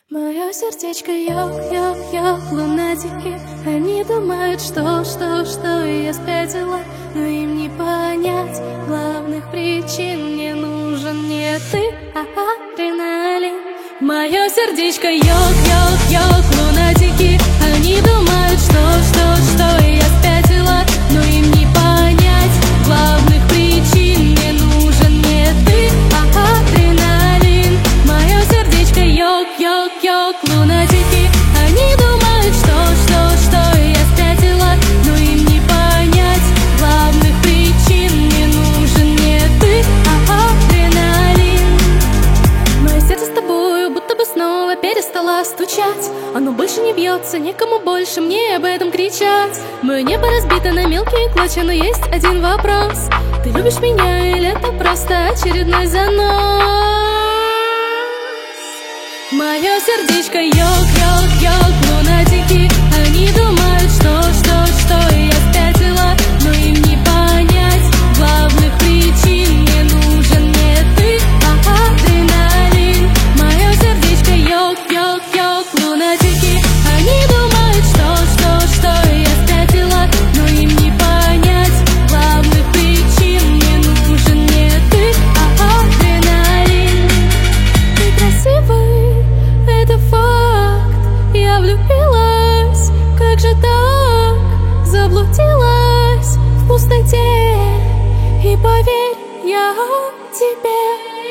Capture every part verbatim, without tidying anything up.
Мое сердечко ёк-ёк-ёк, лунатики. Они думают, что, что, что я спятила, но им не понять главных причин. Мне нужен не ты, а адреналин. Мое сердечко ёк-ёк-ёк, лунатики. Они думают, что, что, что я спятила, но им не понять главных причин. Мне нужен не ты, а адреналин. Мое сердечко ёк-ёк-ёк, лунатики. Они думают, что, что, что я спятила, но им не понять главных причин. Мне нужен не ты, а адреналин. Мое сердце с тобою будто бы снова перестало стучать. Оно больше не бьется, никому больше мне об этом кричать. Мое небо разбито на мелкие клочья, но есть один вопрос: ты любишь меня или это просто очередной занос? Мое сердечко ёк-ёк-ёк, лунатики. Они думают, что, что, что я спятила, но им не понять главных причин. Мне нужен не ты, а адреналин. Мое сердечко ёк-ёк-ёк, лунатики. Они думают, что, что, что я спятила, но им не понять главных причин. Мне нужен не ты, а адреналин. Ты красивый, это факт. Я влюбилась, как же так? Заблудилась в пустоте. И поверь, я тебе.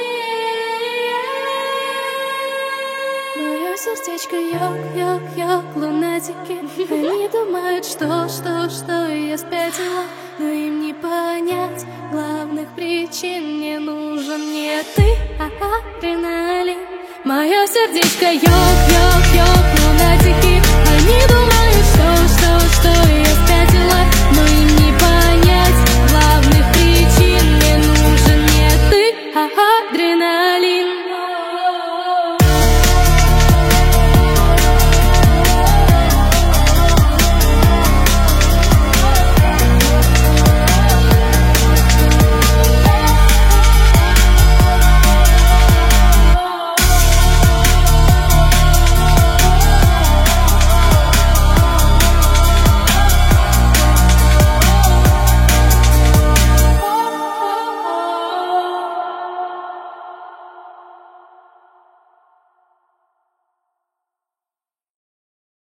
Мое сердечко ёк-ёк-ёк, лунатики. Они думают, что, что, что я спятила, но им не понять главных причин. Мне нужен не ты, а адреналин. Мое сердечко ёк-ёк-ёк, лунатики. Они думают, что, что, что я спятила, но им не понять главных причин. Мне нужен не ты, а адреналин.